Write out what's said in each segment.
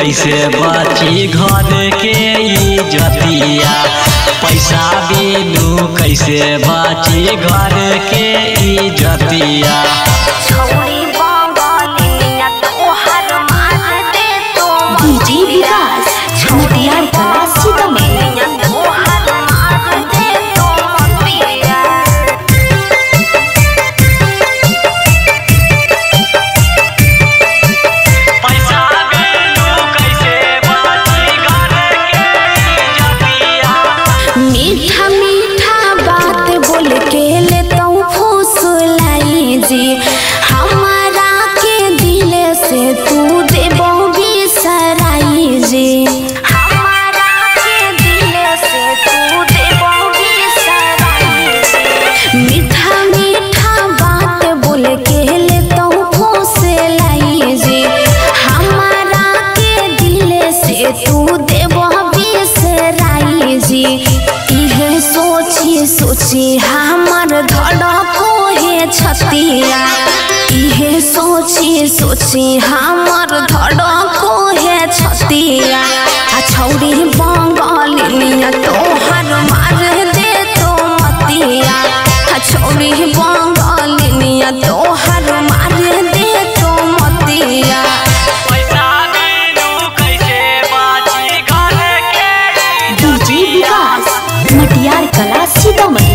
कैसे बची घर के इज्जतिया, पैसा बिनु कैसे बची घर के इज्जतिया। डीजे विकास मटियार कला सीतामढ़ी। मीठा मीठा बात बोल के ले तो फुसलाई जी, हमारा के दिल से तू देबो बिसराई जी, हमारा के दिल से तू देबो बिसराई जी। मीठा मीठा बात बोल के ले तो फुसलाई जी, हमारा के दिल से तू देबो बिसराई जी। इहे सोची सोची हमार धड़को है छतिया, इहे सोची सोची हमार धड़को है छतिया। आ छौरी बंगालिया तोहर मार दे तो मतिया, आ छौरी बंगालिया तोहर मार दे तो मतिया। डीजे विकास मटियार कला सीतामढ़ी।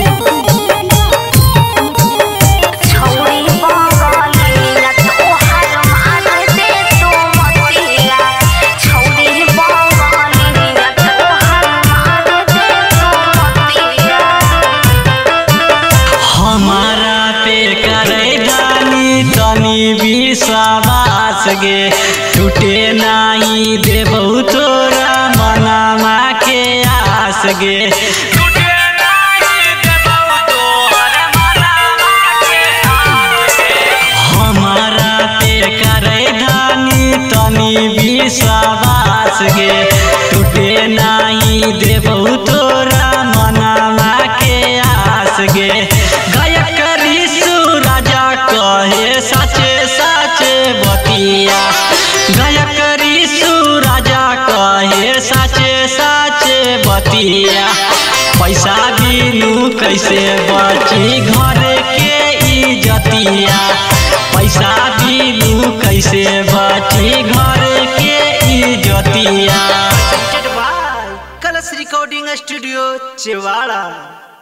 हमारा पे करे जानी तनी विश्वास गे, टूटे नहीं देबहु तोरा मनमा के आस गे। हमारा पे करे जानी तनी विश्वास गे, टूटे नहीं देबहु तोरा मनमा के आस गे। गायक ऋषु राजा कहे साचे साचे बतिया, गायक ऋषु राजा कहे साचे साचे बतिया। पैसा बिनु कैसे बची घर के इज्जतिया, पैसा बिनु कैसे बची घर के इज्जतिया। कलश रिकॉर्डिंग स्टूडियो चेवाड़ा।